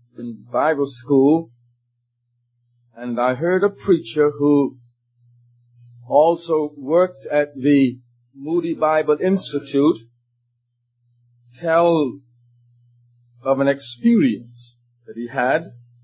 in Bible school, and I heard a preacher who also worked at the Moody Bible Institute tell of an experience that he had.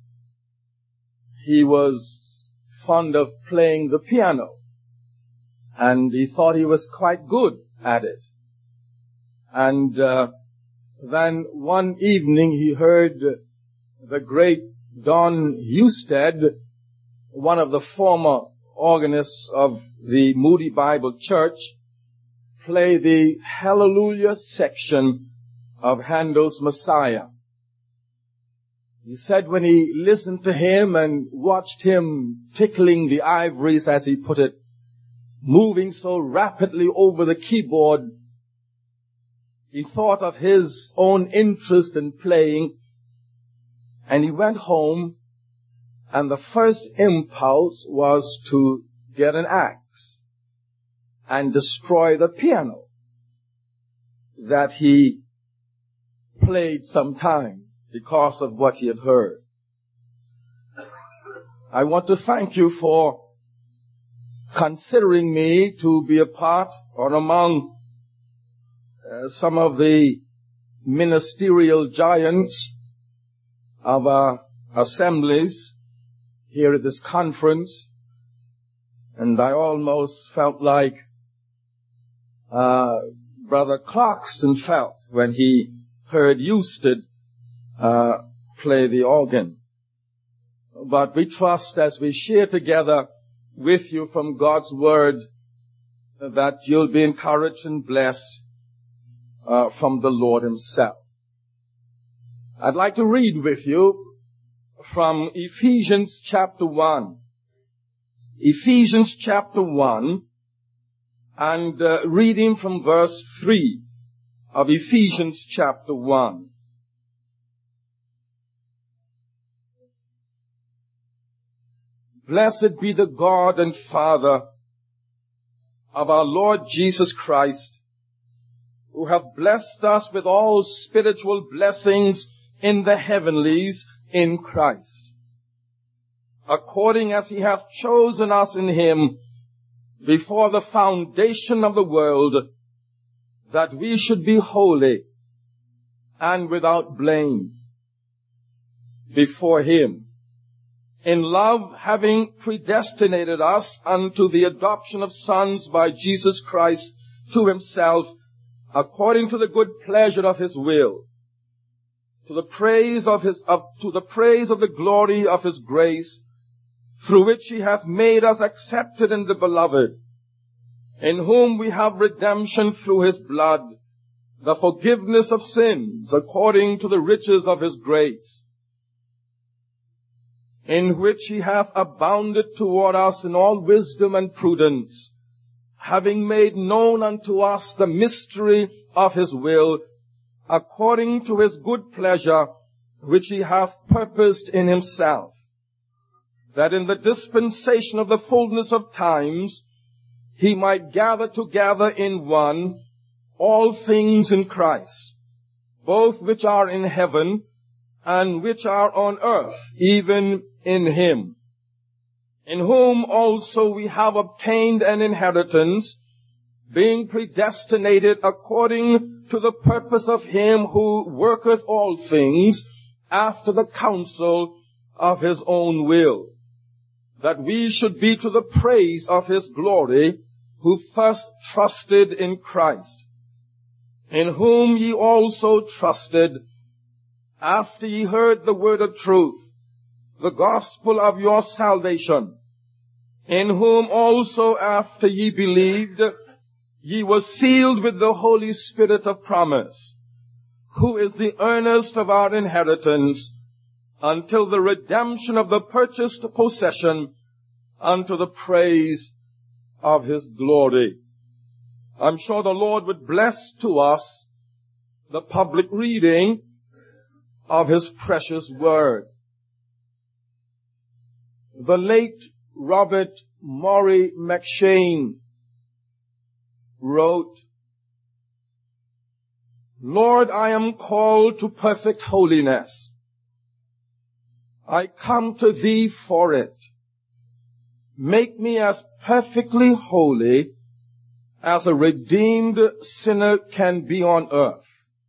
He was fond of playing the piano, and he thought he was quite good at it. And then one evening he heard the great Don Husted, one of the former organists of the Moody Bible Church, play the Hallelujah section of Handel's Messiah. He said when he listened to him and watched him tickling the ivories, as he put it, moving so rapidly over the keyboard, he thought of his own interest in playing, and he went home, and the first impulse was to get an axe and destroy the piano that he played sometime because of what he had heard. I want to thank you for considering me to be a part or among some of the ministerial giants of our assemblies here at this conference. And I almost felt like Brother Clarkston felt when he heard Husted play the organ. But we trust as we share together with you from God's Word that you'll be encouraged and blessed from the Lord Himself. I'd like to read with you from Ephesians chapter 1. Ephesians chapter 1, and reading from verse 3 of Ephesians chapter 1. Blessed be the God and Father of our Lord Jesus Christ, who hath blessed us with all spiritual blessings in the heavenlies in Christ, according as He hath chosen us in Him before the foundation of the world, that we should be holy and without blame before Him. In love, having predestinated us unto the adoption of sons by Jesus Christ to Himself, according to the good pleasure of His will, to the praise of the glory of His grace, through which He hath made us accepted in the Beloved, in whom we have redemption through His blood, the forgiveness of sins, according to the riches of His grace, in which He hath abounded toward us in all wisdom and prudence, having made known unto us the mystery of His will, according to His good pleasure, which He hath purposed in Himself, that in the dispensation of the fullness of times He might gather together in one all things in Christ, both which are in heaven and which are on earth, even in Him, in whom also we have obtained an inheritance, being predestinated according to the purpose of Him who worketh all things after the counsel of His own will, that we should be to the praise of His glory, who first trusted in Christ, in whom ye also trusted, after ye heard the word of truth, the gospel of your salvation, in whom also after ye believed, ye were sealed with the Holy Spirit of promise, who is the earnest of our inheritance, until the redemption of the purchased possession, unto the praise of His glory. I'm sure the Lord would bless to us the public reading of His precious word. The late Robert Maury McShane wrote, Lord, I am called to perfect holiness. I come to thee for it. Make me as perfectly holy as a redeemed sinner can be on earth.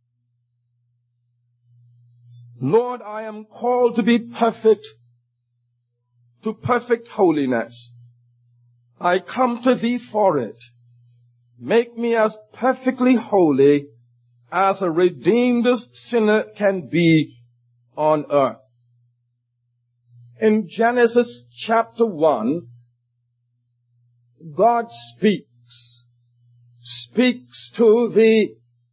Lord, I am called to be perfect, to perfect holiness. I come to thee for it. Make me as perfectly holy as a redeemed sinner can be on earth. In Genesis chapter 1, God speaks to the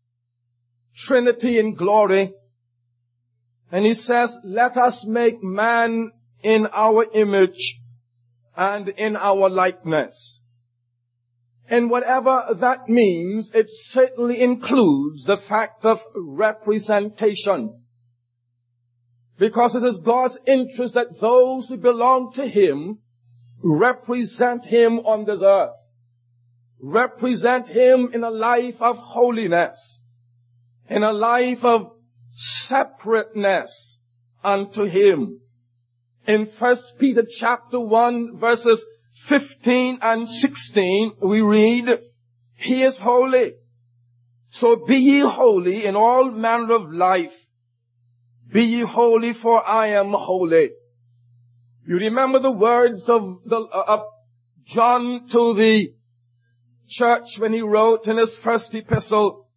Trinity in glory, and he says, let us make man in our image and in our likeness. And whatever that means, it certainly includes the fact of representation. Because it is God's interest that those who belong to Him represent Him on this earth. Represent Him in a life of holiness, in a life of separateness unto Him. In 1 Peter chapter 1 verses 15 and 16 we read, He is holy. So be ye holy in all manner of life. Be ye holy, for I am holy. You remember the words of John to the church when he wrote in his first epistle,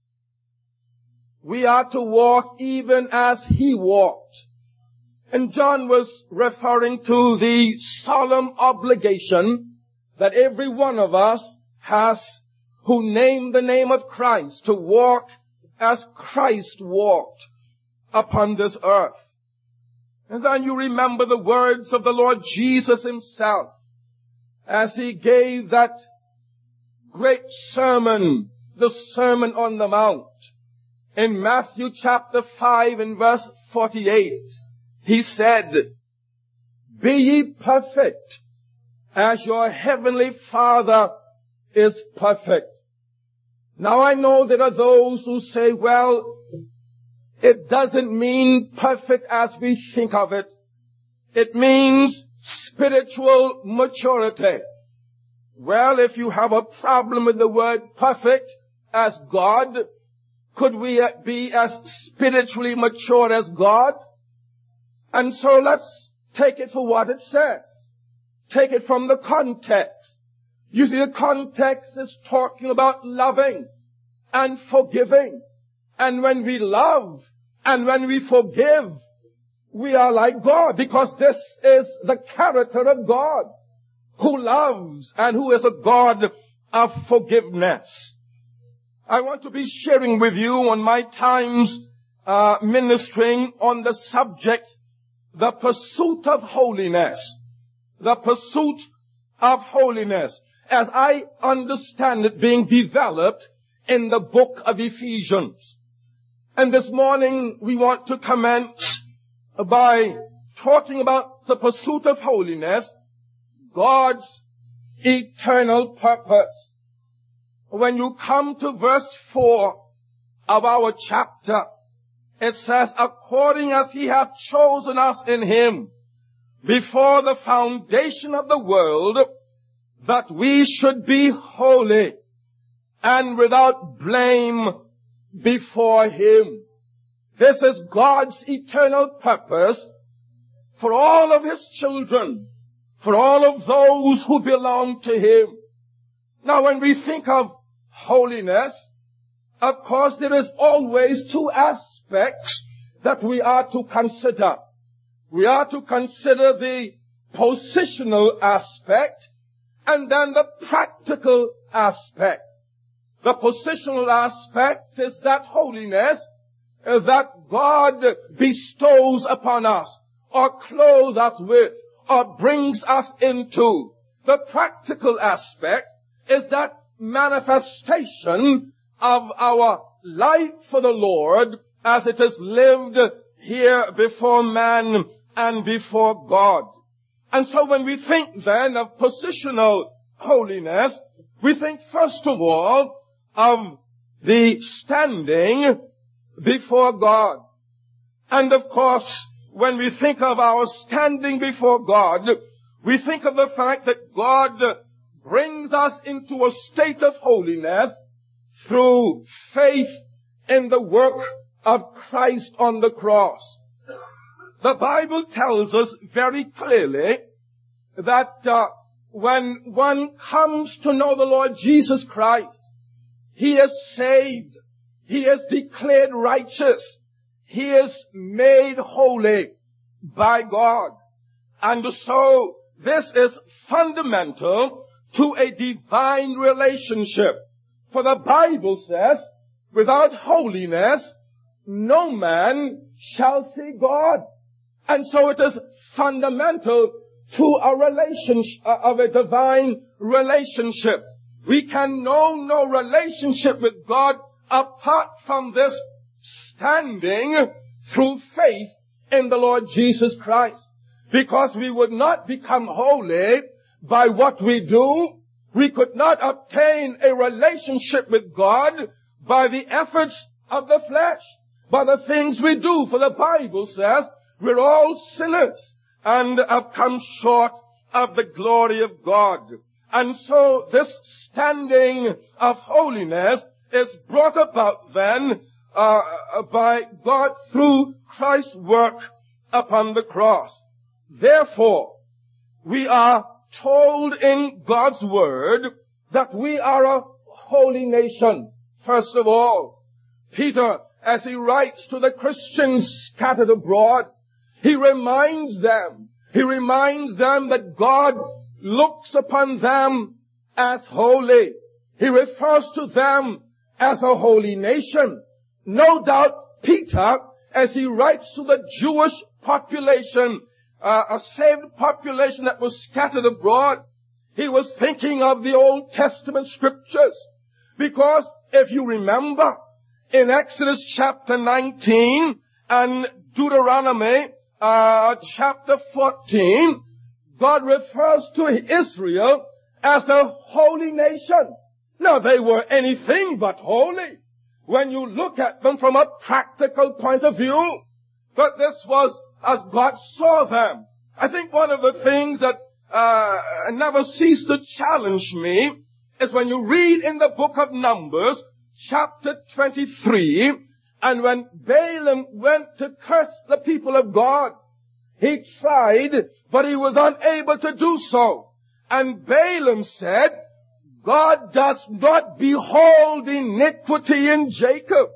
we are to walk even as He walked. And John was referring to the solemn obligation that every one of us has who name the name of Christ, to walk as Christ walked upon this earth. And then you remember the words of the Lord Jesus Himself as He gave that great sermon, the Sermon on the Mount. In Matthew chapter 5 and verse 48, He said, be ye perfect as your heavenly Father is perfect. Now I know there are those who say, well, it doesn't mean perfect as we think of it. It means spiritual maturity. Well, if you have a problem with the word perfect as God, could we be as spiritually mature as God? And so let's take it for what it says. Take it from the context. You see, the context is talking about loving and forgiving. And when we love and when we forgive, we are like God, because this is the character of God, who loves and who is a God of forgiveness. I want to be sharing with you on my times ministering on the subject, the pursuit of holiness. The pursuit of holiness, as I understand it being developed in the book of Ephesians. And this morning we want to commence by talking about the pursuit of holiness, God's eternal purpose. When you come to verse 4 of our chapter, it says, according as He hath chosen us in Him before the foundation of the world, that we should be holy and without blame before Him. This is God's eternal purpose for all of His children, for all of those who belong to Him. Now when we think of holiness, of course there is always two aspects that we are to consider. We are to consider the positional aspect and then the practical aspect. The positional aspect is that holiness that God bestows upon us, or clothes us with, or brings us into. The practical aspect is that manifestation of our life for the Lord as it is lived here before man and before God. And so when we think then of positional holiness, we think first of all of the standing before God. And of course, when we think of our standing before God, we think of the fact that God brings us into a state of holiness through faith in the work of Christ on the cross. The Bible tells us very clearly that when one comes to know the Lord Jesus Christ, he is saved, he is declared righteous, he is made holy by God. And so this is fundamental to a divine relationship. For the Bible says, without holiness, no man shall see God. And so it is fundamental to a relationship, of a divine relationship. We can know no relationship with God apart from this standing through faith in the Lord Jesus Christ. Because we would not become holy by what we do. We could not obtain a relationship with God by the efforts of the flesh, by the things we do. For the Bible says we're all sinners and have come short of the glory of God. And so this standing of holiness is brought about then by God through Christ's work upon the cross. Therefore, we are told in God's word that we are a holy nation. First of all, Peter, as he writes to the Christians scattered abroad, he reminds them that God looks upon them as holy. He refers to them as a holy nation. No doubt Peter, as he writes to the Jewish population, a saved population that was scattered abroad, he was thinking of the Old Testament scriptures. Because if you remember, in Exodus chapter 19 and Deuteronomy chapter 14, God refers to Israel as a holy nation. Now, they were anything but holy when you look at them from a practical point of view. But this was as God saw them. I think one of the things that never ceased to challenge me is when you read in the book of Numbers, chapter 23, and when Balaam went to curse the people of God, he tried, but he was unable to do so. And Balaam said, God does not behold iniquity in Jacob.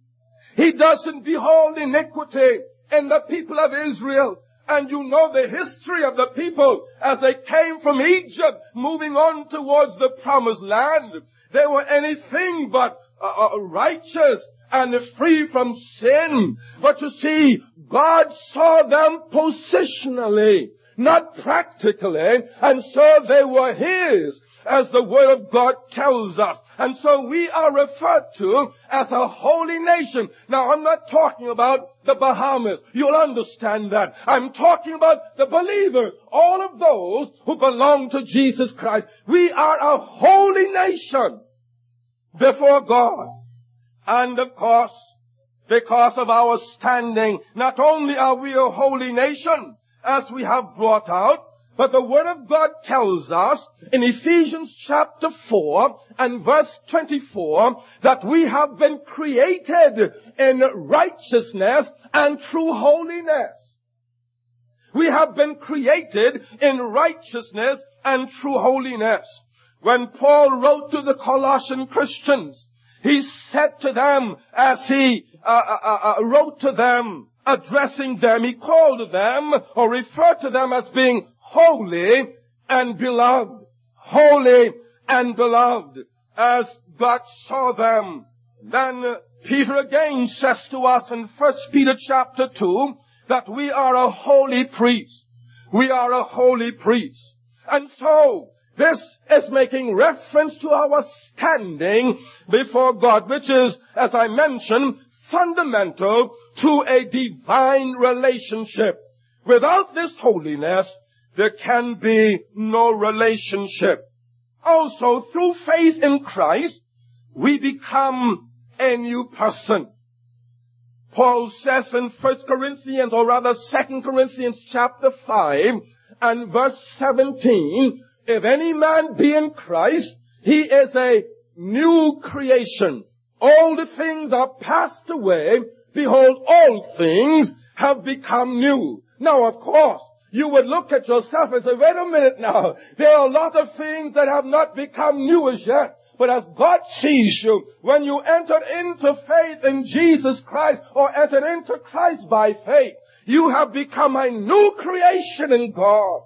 He doesn't behold iniquity in the people of Israel. And you know the history of the people as they came from Egypt, moving on towards the promised land. They were anything but righteous and free from sin. But you see, God saw them positionally, not practically, and so they were His, as the Word of God tells us. And so we are referred to as a holy nation. Now, I'm not talking about the Bahamas. You'll understand that. I'm talking about the believers, all of those who belong to Jesus Christ. We are a holy nation before God. And of course, because of our standing, not only are we a holy nation, as we have brought out, but the Word of God tells us in Ephesians chapter 4 and verse 24 that we have been created in righteousness and true holiness. We have been created in righteousness and true holiness. When Paul wrote to the Colossian Christians, he said to them, as he wrote to them, addressing them, he called them or referred to them as being holy and beloved. Holy and beloved, as God saw them. Then Peter again says to us in 1 Peter chapter 2 that we are a holy priest. We are a holy priest. And so, this is making reference to our standing before God, which is, as I mentioned, fundamental to a divine relationship. Without this holiness, there can be no relationship. Also, through faith in Christ, we become a new person. Paul says in 1 Corinthians, or rather 2 Corinthians chapter 5 and verse 17, if any man be in Christ, he is a new creation. All the things are passed away. Behold, all things have become new. Now, of course, you would look at yourself and say, wait a minute now. There are a lot of things that have not become new as yet. But as God sees you, when you entered into faith in Jesus Christ, or entered into Christ by faith, you have become a new creation in God.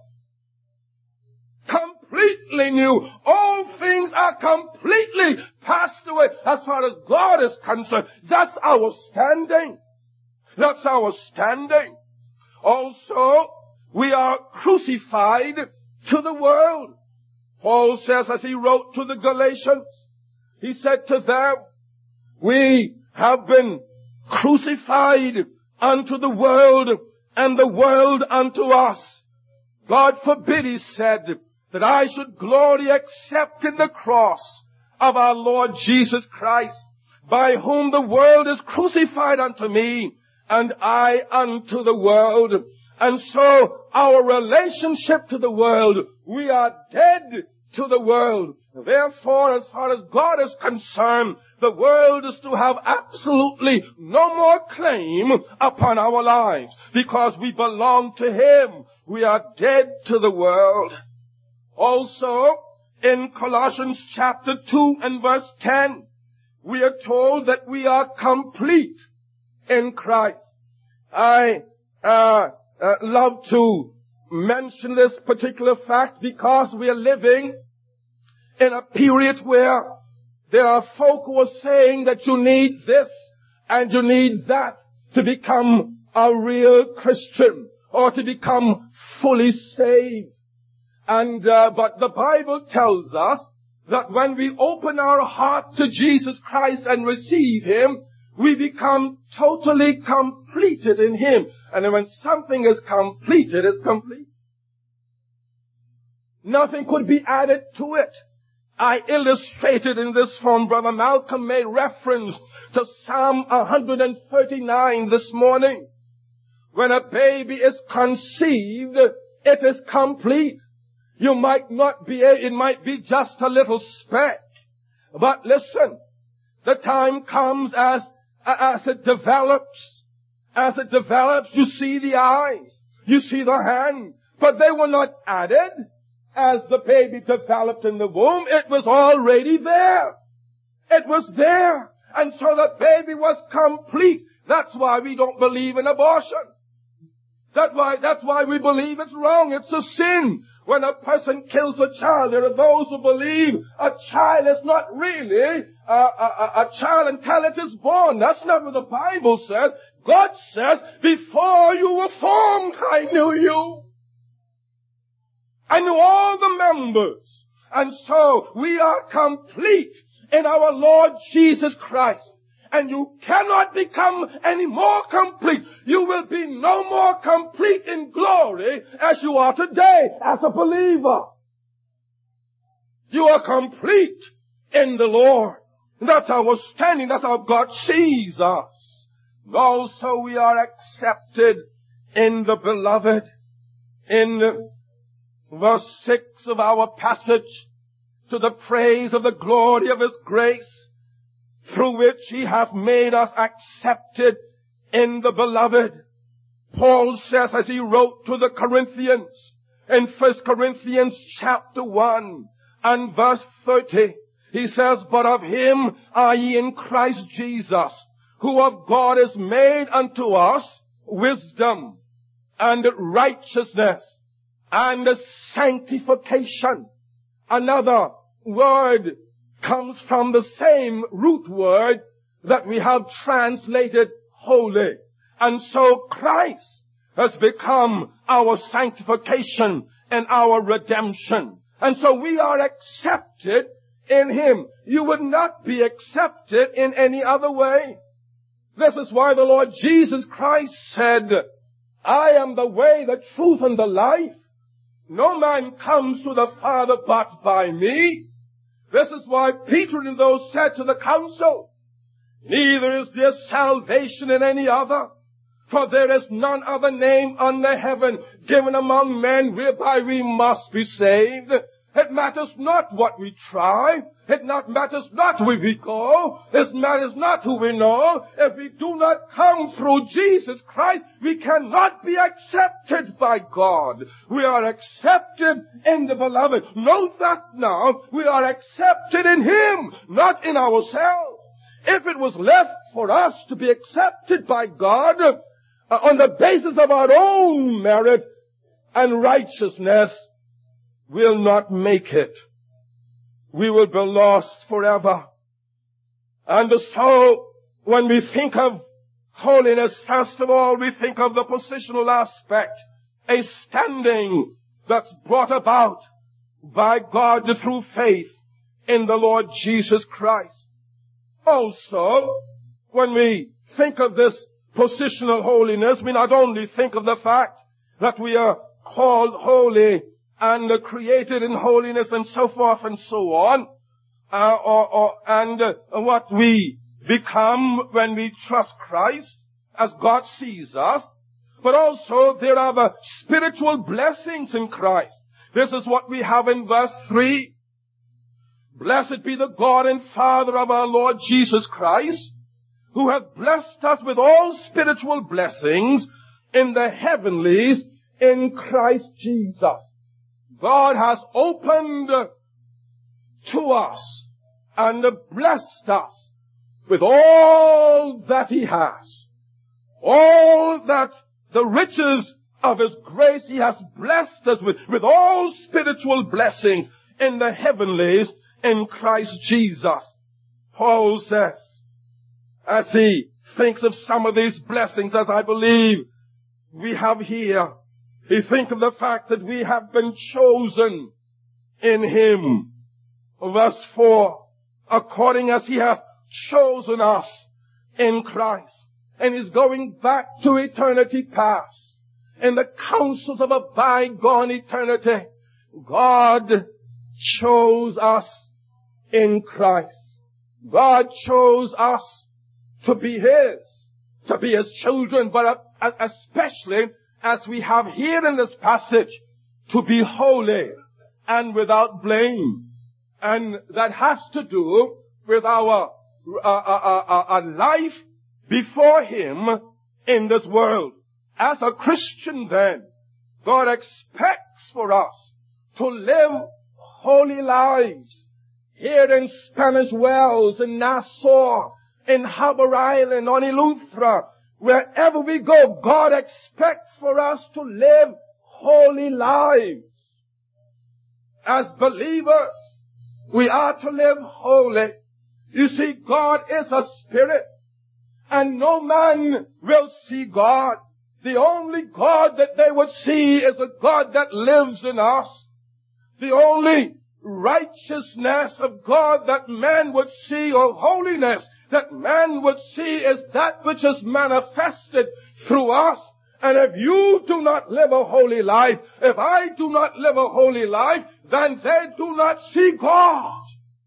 Completely new. All things are completely passed away as far as God is concerned. That's our standing. That's our standing. Also, we are crucified to the world. Paul says, as he wrote to the Galatians, he said to them, we have been crucified unto the world, and the world unto us. God forbid, he said, that I should glory except in the cross of our Lord Jesus Christ, by whom the world is crucified unto me, and I unto the world. And so, our relationship to the world, we are dead to the world. Therefore, as far as God is concerned, the world is to have absolutely no more claim upon our lives, because we belong to Him. We are dead to the world. Also, in Colossians chapter 2 and verse 10, we are told that we are complete in Christ. I love to mention this particular fact because we are living in a period where there are folk who are saying that you need this and you need that to become a real Christian or to become fully saved. And but the Bible tells us that when we open our heart to Jesus Christ and receive Him, we become totally completed in Him. And when something is completed, it's complete. Nothing could be added to it. I illustrated in this form. Brother Malcolm made reference to Psalm 139 this morning. When a baby is conceived, it is complete. You might not be, it might be just a little speck. But listen, the time comes as it develops. As it develops, you see the eyes, you see the hand, but they were not added as the baby developed in the womb. It was already there. It was there. And so the baby was complete. That's why we don't believe in abortion. That's why we believe it's wrong. It's a sin. When a person kills a child, there are those who believe a child is not really a child until it is born. That's not what the Bible says. God says, before you were formed, I knew you. I knew all the members. And so we are complete in our Lord Jesus Christ. And you cannot become any more complete. You will be no more complete in glory as you are today as a believer. You are complete in the Lord. That's our standing. That's how God sees us. Also we are accepted in the beloved. In verse 6 of our passage, to the praise of the glory of His grace, through which He hath made us accepted in the beloved. Paul says, as he wrote to the Corinthians, in 1 Corinthians chapter 1 and verse 30, he says, but of Him are ye in Christ Jesus, who of God is made unto us wisdom and righteousness and sanctification. Another word comes from the same root word that we have translated holy. And so Christ has become our sanctification and our redemption. And so we are accepted in Him. You would not be accepted in any other way. This is why the Lord Jesus Christ said, I am the way, the truth, and the life. No man comes to the Father but by me. This is why Peter and those said to the council, Neither is there salvation in any other, for there is none other name under heaven given among men whereby we must be saved. It matters not what we try. It matters not where we go. It matters not who we know. If we do not come through Jesus Christ, we cannot be accepted by God. We are accepted in the Beloved. Note that now. We are accepted in Him, not in ourselves. If it was left for us to be accepted by God on the basis of our own merit and righteousness, we'll not make it. We will be lost forever. And so, when we think of holiness, first of all, we think of the positional aspect, a standing that's brought about by God through faith in the Lord Jesus Christ. Also, when we think of this positional holiness, we not only think of the fact that we are called holy and created in holiness and so forth and so on, and what we become when we trust Christ as God sees us, but also there are the spiritual blessings in Christ. This is what we have in verse 3. Blessed be the God and Father of our Lord Jesus Christ, who hath blessed us with all spiritual blessings in the heavenlies in Christ Jesus. God has opened to us and blessed us with all that He has. All that the riches of His grace He has blessed us with all spiritual blessings in the heavenlies in Christ Jesus. Paul says, as he thinks of some of these blessings, as I believe we have here, he thinks of the fact that we have been chosen in Him. Verse 4, according as He hath chosen us in Christ. And he's going back to eternity past. In the counsels of a bygone eternity, God chose us in Christ. God chose us to be His children, but especially as we have here in this passage, to be holy and without blame. And that has to do with our life before Him in this world. As a Christian then, God expects for us to live holy lives. Here in Spanish Wells, in Nassau, in Harbour Island, on Eleuthera, wherever we go, God expects for us to live holy lives. As believers, we are to live holy. You see, God is a spirit, and no man will see God. The only God that they would see is a God that lives in us. The only righteousness of God that man would see, or holiness that man would see, is that which is manifested through us. And if you do not live a holy life, if I do not live a holy life, then they do not see God.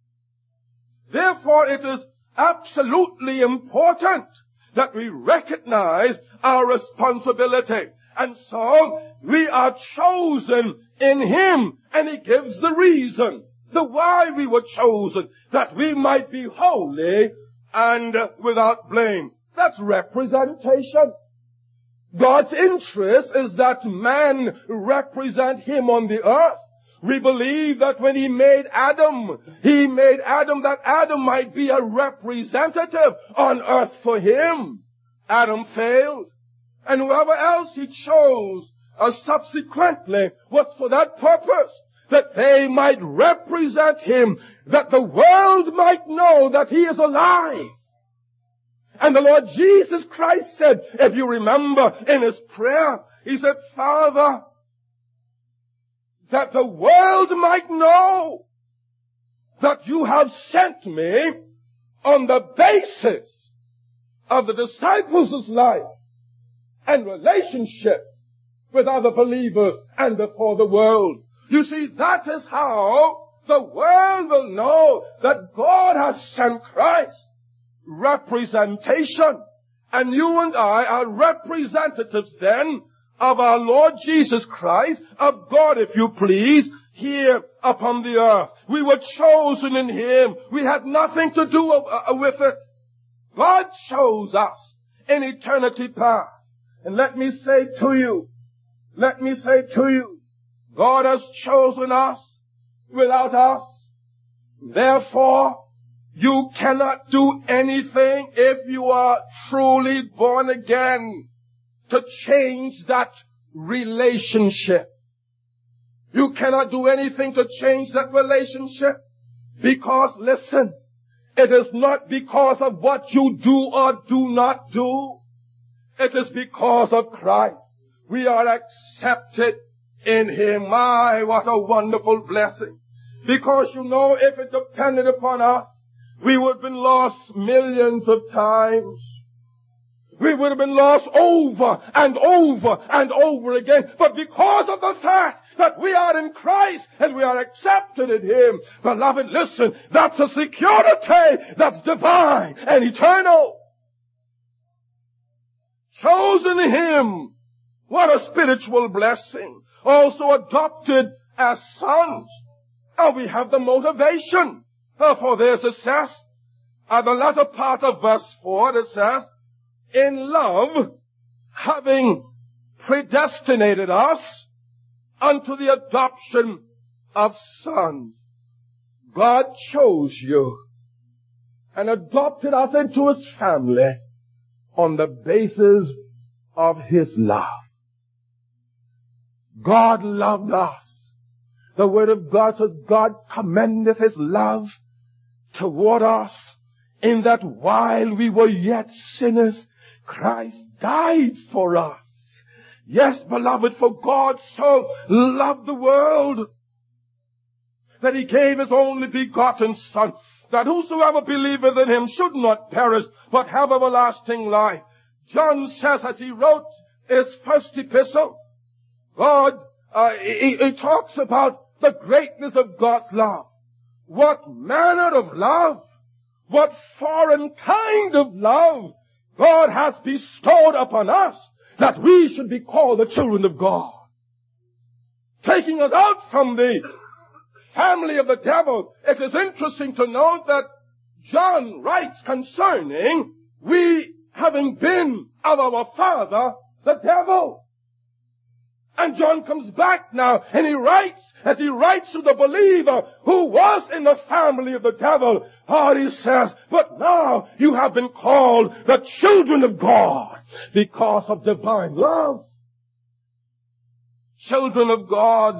Therefore, it is absolutely important that we recognize our responsibility. And so, we are chosen in Him, and He gives the reason, the why we were chosen, that we might be holy and without blame. That's representation. God's interest is that man represent Him on the earth. We believe that when He made Adam that Adam might be a representative on earth for Him. Adam failed. And whoever else He chose subsequently was for that purpose, that they might represent Him, that the world might know that He is alive. And the Lord Jesus Christ said, if you remember in His prayer, He said, Father, that the world might know that you have sent me on the basis of the disciples' life and relationship with other believers and before the world. You see, that is how the world will know that God has sent Christ. representation. And you and I are representatives then of our Lord Jesus Christ, of God, if you please, here upon the earth. We were chosen in Him. We had nothing to do with it. God chose us in eternity past. And let me say to you, God has chosen us without us. Therefore, you cannot do anything if you are truly born again to change that relationship. You cannot do anything to change that relationship because, listen, it is not because of what you do or do not do. It is because of Christ. We are accepted in Him. My, what a wonderful blessing. Because you know, if it depended upon us, we would have been lost millions of times. We would have been lost over and over and over again. But because of the fact that we are in Christ and we are accepted in Him, beloved, listen, that's a security that's divine and eternal. Chosen in Him. What a spiritual blessing. Also adopted as sons. And we have the motivation for their success. At the latter part of verse 4, it says, in love, having predestinated us unto the adoption of sons. God chose you and adopted us into His family on the basis of His love. God loved us. The Word of God says, God commendeth His love toward us in that while we were yet sinners, Christ died for us. Yes, beloved, for God so loved the world that He gave His only begotten Son, that whosoever believeth in Him should not perish, but have everlasting life. John says, as he wrote his first epistle, he talks about the greatness of God's love. What manner of love, what foreign kind of love God has bestowed upon us, that we should be called the children of God. Taking us out from the family of the devil, it is interesting to note that John writes concerning we having been of our father, the devil. And John comes back now and he writes to the believer who was in the family of the devil. He says, but now you have been called the children of God because of divine love. Children of God,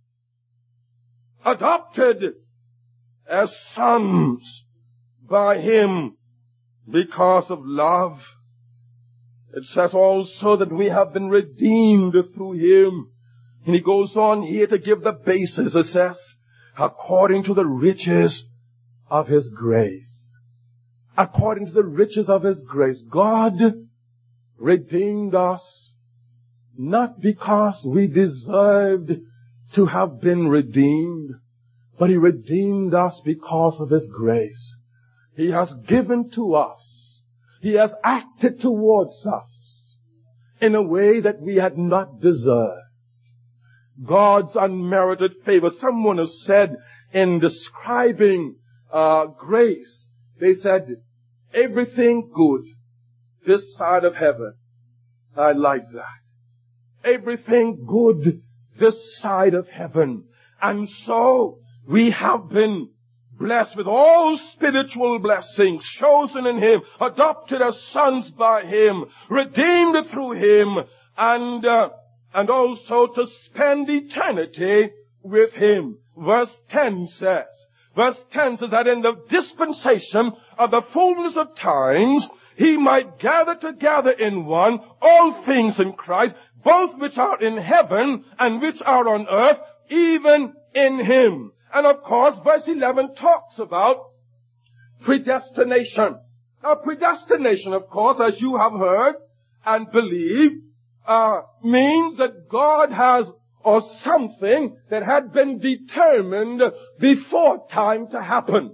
adopted as sons by Him because of love. It says also that we have been redeemed through Him. And he goes on here to give the basis. It says, according to the riches of His grace. According to the riches of His grace. God redeemed us not because we deserved to have been redeemed, but He redeemed us because of His grace. He has given to us. He has acted towards us in a way that we had not deserved. God's unmerited favor. Someone has said in describing grace, they said, everything good this side of heaven. I like that. Everything good this side of heaven. And so we have been blessed with all spiritual blessings, chosen in Him, adopted as sons by Him, redeemed through Him, and also to spend eternity with Him. Verse 10 says that in the dispensation of the fullness of times, He might gather together in one all things in Christ, both which are in heaven and which are on earth, even in Him. And of course, verse 11 talks about predestination. Now, predestination, of course, as you have heard and believe, means that God has, or something that had been determined before time to happen.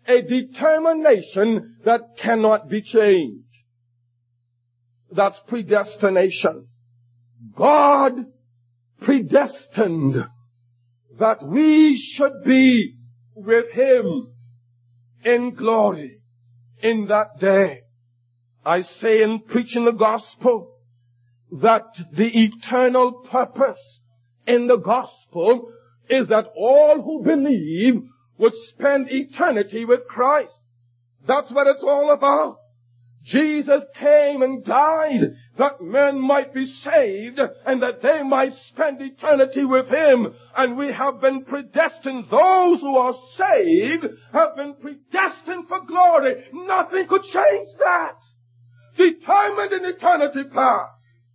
a determination that cannot be changed. That's predestination. God predestined that we should be with Him in glory in that day. I say in preaching the gospel that the eternal purpose in the gospel is that all who believe would spend eternity with Christ. That's what it's all about. Jesus came and died that men might be saved and that they might spend eternity with Him. And we have been predestined. Those who are saved have been predestined for glory. Nothing could change that. Determined in eternity past.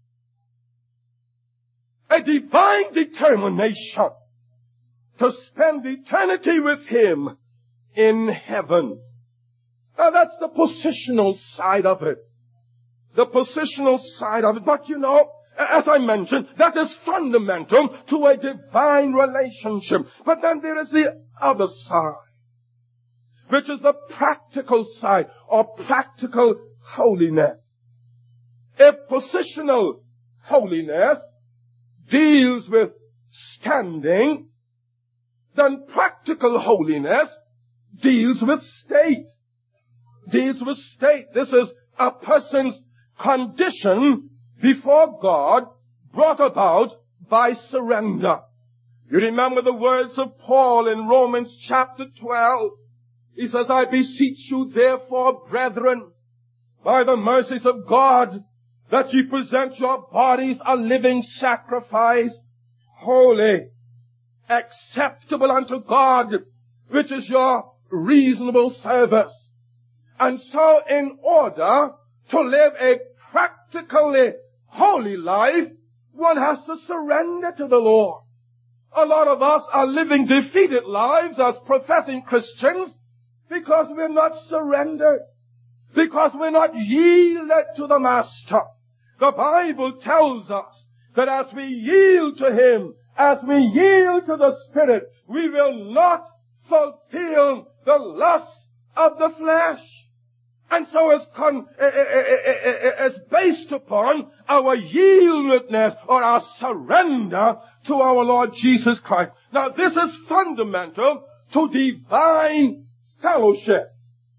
A divine determination to spend eternity with Him in heaven. Now that's the positional side of it. The positional side of it. But you know, as I mentioned, that is fundamental to a divine relationship. But then there is the other side, which is the practical side, or practical holiness. If positional holiness deals with standing, then practical holiness deals with state. Deals with state. This is a person's condition before God brought about by surrender. You remember the words of Paul in Romans chapter 12. He says, I beseech you therefore, brethren, by the mercies of God, that ye present your bodies a living sacrifice, holy, acceptable unto God, which is your reasonable service. And so in order to live a practically holy life, one has to surrender to the Lord. A lot of us are living defeated lives as professing Christians because we're not surrendered, because we're not yielded to the Master. The Bible tells us that as we yield to Him, as we yield to the Spirit, we will not fulfill the lust of the flesh. And so it's based upon our yieldedness or our surrender to our Lord Jesus Christ. Now this is fundamental to divine fellowship.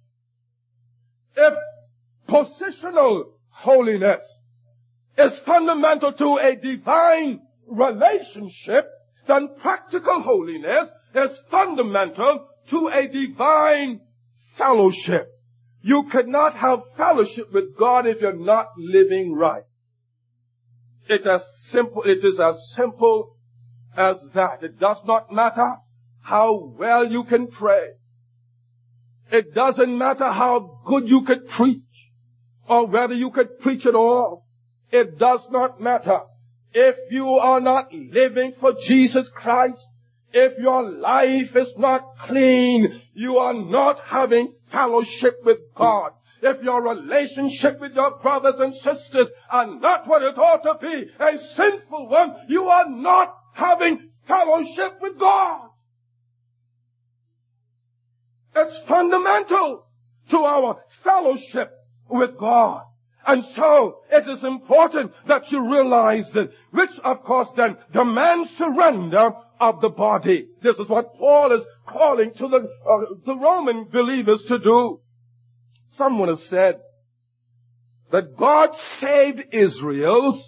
If positional holiness is fundamental to a divine relationship, then practical holiness is fundamental to a divine fellowship. You cannot have fellowship with God if you're not living right. It is as simple as that. It does not matter how well you can pray. It doesn't matter how good you could preach or whether you could preach at all. It does not matter. If you are not living for Jesus Christ, if your life is not clean, you are not having fellowship with God. If your relationship with your brothers and sisters are not what it ought to be, a sinful one, you are not having fellowship with God. It's fundamental to our fellowship with God. And so, it is important that you realize that, which of course then demands surrender of the body. This is what Paul is calling to the Roman believers to do. Someone has said that God saved Israel's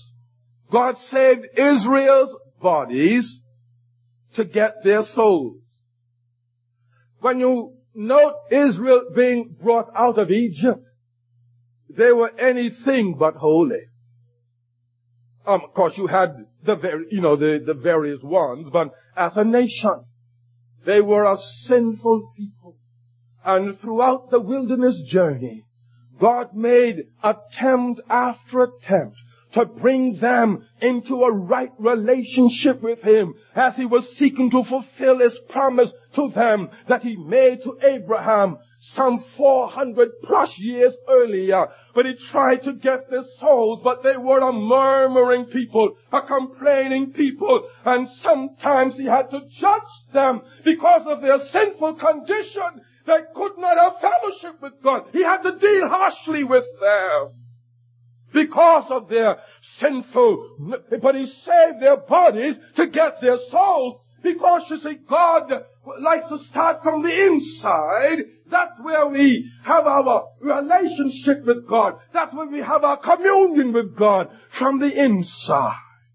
bodies to get their souls. When you note Israel being brought out of Egypt, they were anything but holy. Of course, you had the various ones, but as a nation, they were a sinful people. And throughout the wilderness journey, God made attempt after attempt to bring them into a right relationship with Him as He was seeking to fulfill His promise to them that He made to Abraham some 400 plus years earlier. But He tried to get their souls, but they were a murmuring people, a complaining people, and sometimes He had to judge them because of their sinful condition. They could not have fellowship with God. He had to deal harshly with them because of their sinful, but He saved their bodies to get their souls. Because you see, God likes to start from the inside. That's where we have our relationship with God. That's where we have our communion with God, from the inside.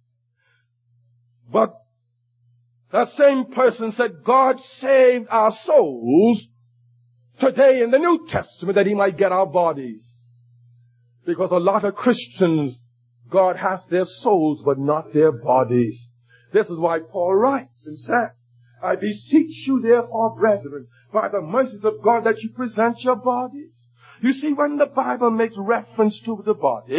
But that same person said God saved our souls today in the New Testament that He might get our bodies. Because a lot of Christians, God has their souls but not their bodies. This is why Paul writes and says, I beseech you therefore, brethren, by the mercies of God, that you present your bodies. You see, when the Bible makes reference to the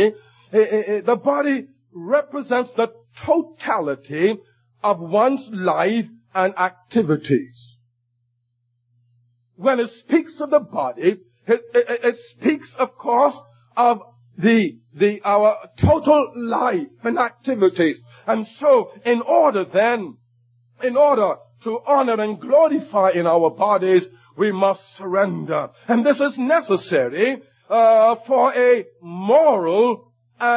body represents the totality of one's life and activities. When it speaks of the body, it speaks, of course, of our total life and activities. And so, in order to honor and glorify in our bodies, we must surrender. And this is necessary for a moral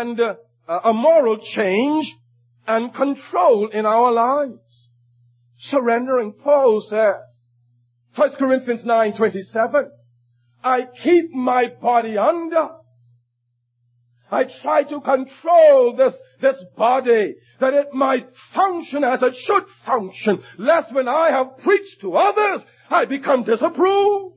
change and control in our lives. Surrendering, Paul says, 1 Corinthians 9:27, I keep my body under. I try to control this body, that it might function as it should function, lest when I have preached to others, I become disapproved.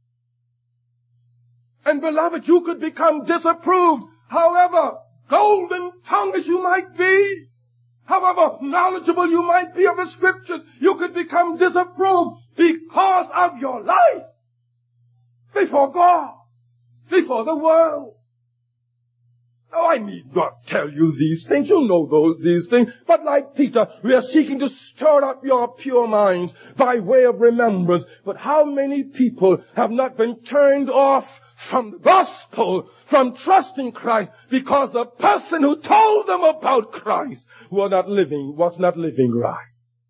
And beloved, you could become disapproved, however golden-tongued as you might be, however knowledgeable you might be of the Scriptures, you could become disapproved because of your life before God, before the world. Oh, I need not tell you these things. You know these things. But like Peter, we are seeking to stir up your pure minds by way of remembrance. But how many people have not been turned off from the gospel, from trusting Christ, because the person who told them about Christ was not living right.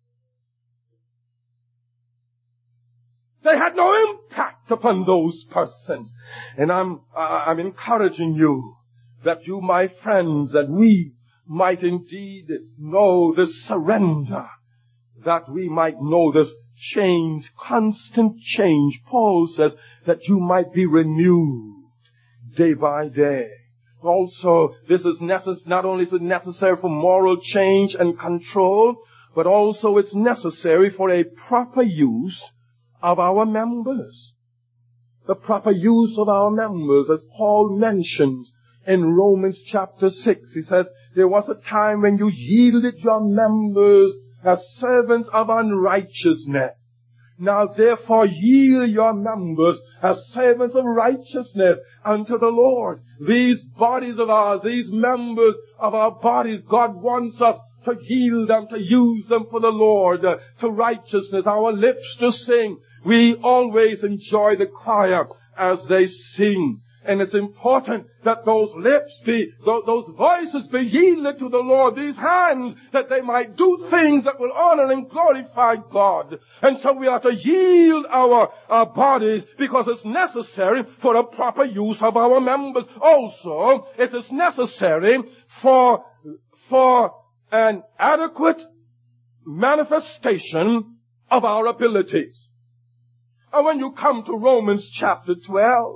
They had no impact upon those persons. And I'm encouraging you that you, my friends, that we might indeed know this surrender, that we might know this change, constant change. Paul says that you might be renewed day by day. Also, this is not only is it necessary for moral change and control, but also it's necessary for a proper use of our members. The proper use of our members, as Paul mentions in Romans chapter 6, he says, there was a time when you yielded your members as servants of unrighteousness. Now therefore yield your members as servants of righteousness unto the Lord. These bodies of ours, these members of our bodies, God wants us to yield them, to use them for the Lord, to righteousness. Our lips to sing. We always enjoy the choir as they sing. And it's important that those lips those voices be yielded to the Lord, these hands, that they might do things that will honor and glorify God. And so we are to yield our bodies because it's necessary for a proper use of our members. Also, it is necessary for an adequate manifestation of our abilities. And when you come to Romans chapter 12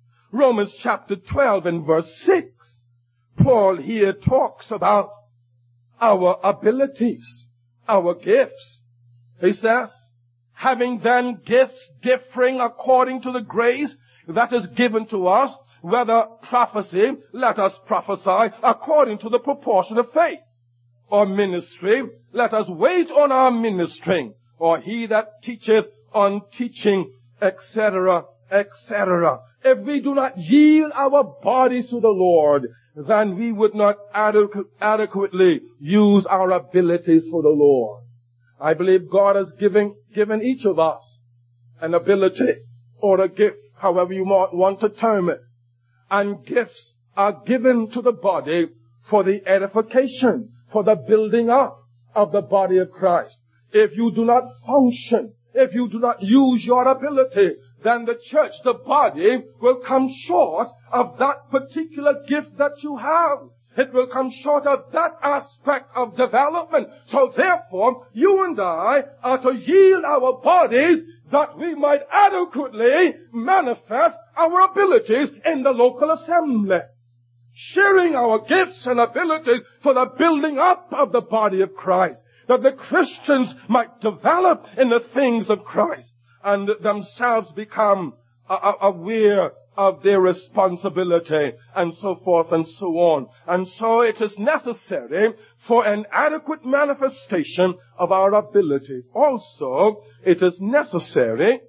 and verse 6, Paul here talks about our abilities, our gifts. He says, having then gifts differing according to the grace that is given to us, whether prophecy, let us prophesy according to the proportion of faith. Or ministry, let us wait on our ministering. Or he that teacheth on teaching, etc., etc. If we do not yield our bodies to the Lord, then we would not adequately use our abilities for the Lord. I believe God has given each of us an ability or a gift, however you might want to term it. And gifts are given to the body for the edification, for the building up of the body of Christ. If you do not function, if you do not use your ability, then the church, the body, will come short of that particular gift that you have. It will come short of that aspect of development. So therefore, you and I are to yield our bodies that we might adequately manifest our abilities in the local assembly. Sharing our gifts and abilities for the building up of the body of Christ. That the Christians might develop in the things of Christ and themselves become aware of their responsibility, and so forth and so on. And so it is necessary for an adequate manifestation of our abilities. Also, it is necessary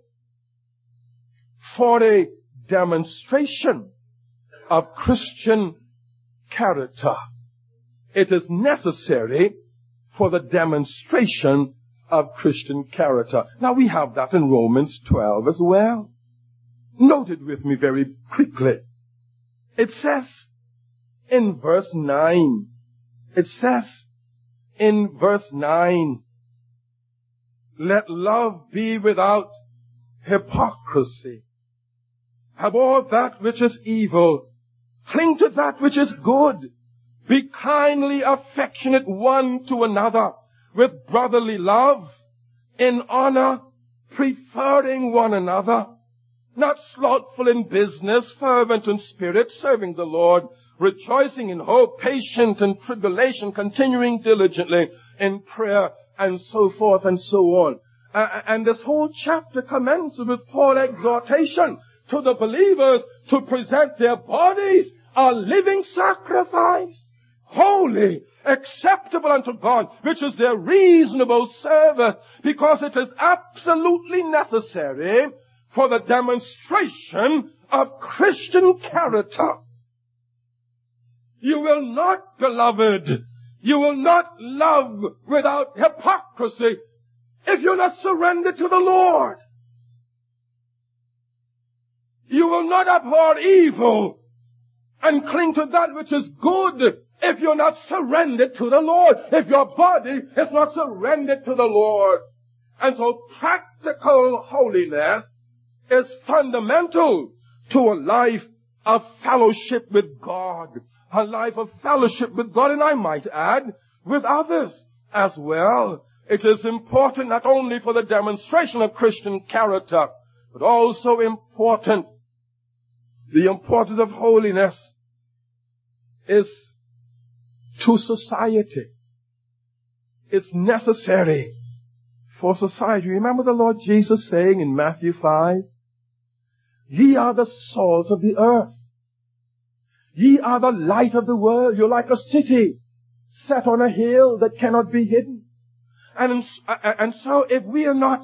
for a demonstration of Christian character. It is necessary for the demonstration of Christian character. Now we have that in Romans 12 as well. Note it with me very quickly. It says in verse 9, let love be without hypocrisy. Abhor that which is evil. Cling to that which is good. Be kindly affectionate one to another with brotherly love, in honor, preferring one another. Not slothful in business, fervent in spirit, serving the Lord, rejoicing in hope, patient in tribulation, continuing diligently in prayer, and so forth and so on. And this whole chapter commences with Paul's exhortation to the believers to present their bodies a living sacrifice, holy, acceptable unto God, which is their reasonable service, because it is absolutely necessary for the demonstration of Christian character. You will not, beloved, you will not love without hypocrisy if you're not surrendered to the Lord. You will not abhor evil and cling to that which is good if you're not surrendered to the Lord, if your body is not surrendered to the Lord. And so practical holiness is fundamental to a life of fellowship with God. A life of fellowship with God, and I might add, with others as well. It is important not only for the demonstration of Christian character, but also important. The importance of holiness is to society. It's necessary for society. Remember the Lord Jesus saying in Matthew 5, ye are the salt of the earth. Ye are the light of the world. You're like a city set on a hill that cannot be hidden. And so if we are not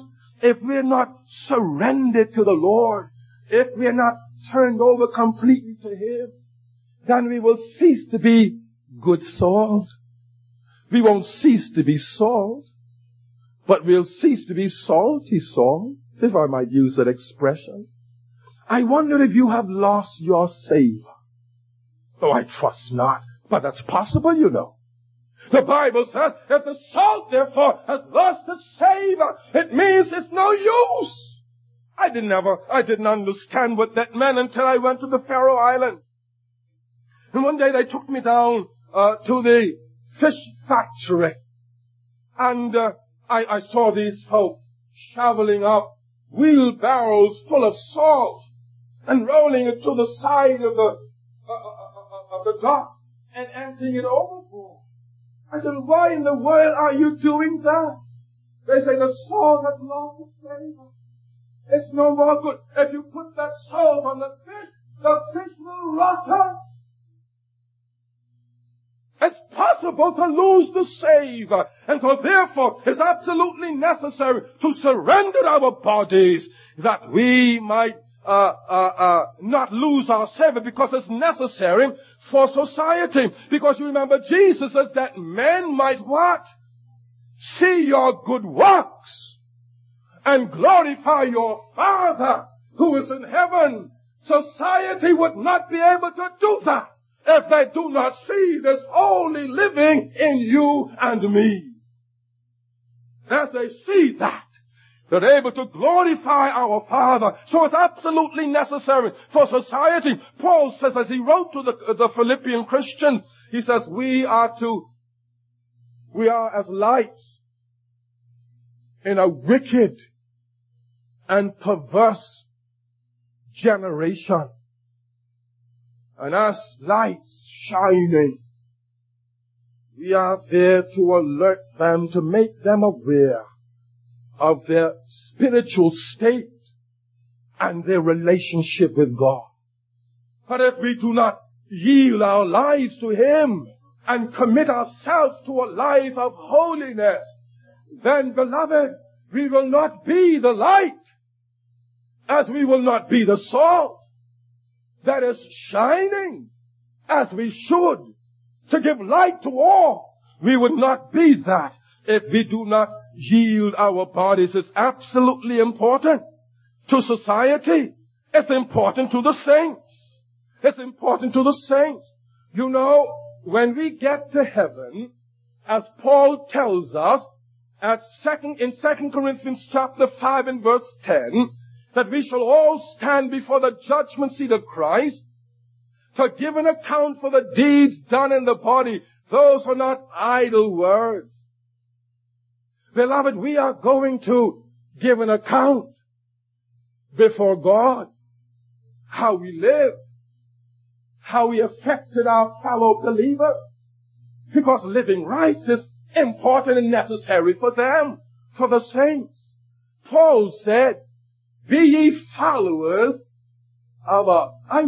surrendered to the Lord, if we are not turned over completely to Him, then we will cease to be good salt. We won't cease to be salt, but we'll cease to be salty salt, if I might use that expression. I wonder if you have lost your savor. Oh, I trust not, but that's possible, you know. The Bible says, if the salt, therefore, has lost its savor, it means it's no use. I didn't understand what that meant until I went to the Faroe Islands. And one day they took me down to the fish factory. And I saw these folks shoveling up wheelbarrows full of salt and rolling it to the side of the dock and emptying it overboard. I said, why in the world are you doing that? They say the salt has lost its flavor. It's no more good. If you put that salt on the fish will rot up. It's possible to lose the savor. And so therefore, it's absolutely necessary to surrender our bodies that we might not lose our savor, because it's necessary for society. Because you remember Jesus says that men might what? See your good works and glorify your Father who is in heaven. Society would not be able to do that if they do not see this holy living in you and me. As they see that, They're able to glorify our Father. So it's absolutely necessary for society. Paul says, as he wrote to the Philippian Christians, he says, we are as lights in a wicked and perverse generation. And as lights shining, we are there to alert them, to make them aware of their spiritual state and their relationship with God. But if we do not yield our lives to Him and commit ourselves to a life of holiness, then, beloved, we will not be the light, as we will not be the salt that is shining as we should to give light to all. We would not be that if we do not yield our bodies. It's absolutely important to society. It's important to the saints. It's important to the saints. You know, when we get to heaven, as Paul tells us in 2 Corinthians chapter 5 and verse 10, that we shall all stand before the judgment seat of Christ to give an account for the deeds done in the body. Those are not idle words. Beloved, we are going to give an account before God. How we live. How we affected our fellow believers. Because living right is important and necessary for them, for the saints. Paul said, be ye followers of us. I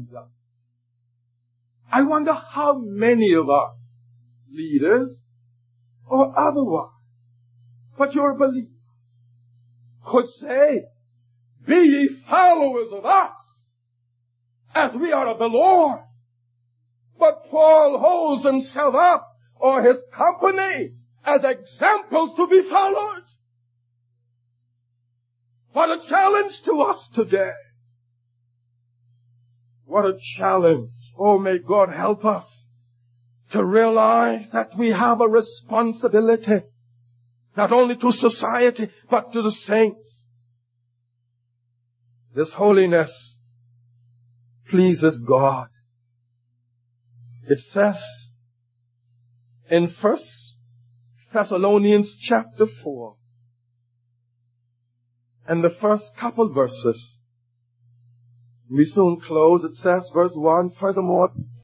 wonder how many of us, leaders or otherwise, but you're a believer, could say, be ye followers of us as we are of the Lord. But Paul holds himself up, or his company, as examples to be followed. What a challenge to us today. What a challenge. Oh, may God help us to realize that we have a responsibility, not only to society, but to the saints. This holiness pleases God. It says in 1 Thessalonians chapter 4, and the first couple verses, we soon close. It says, verse 1, furthermore,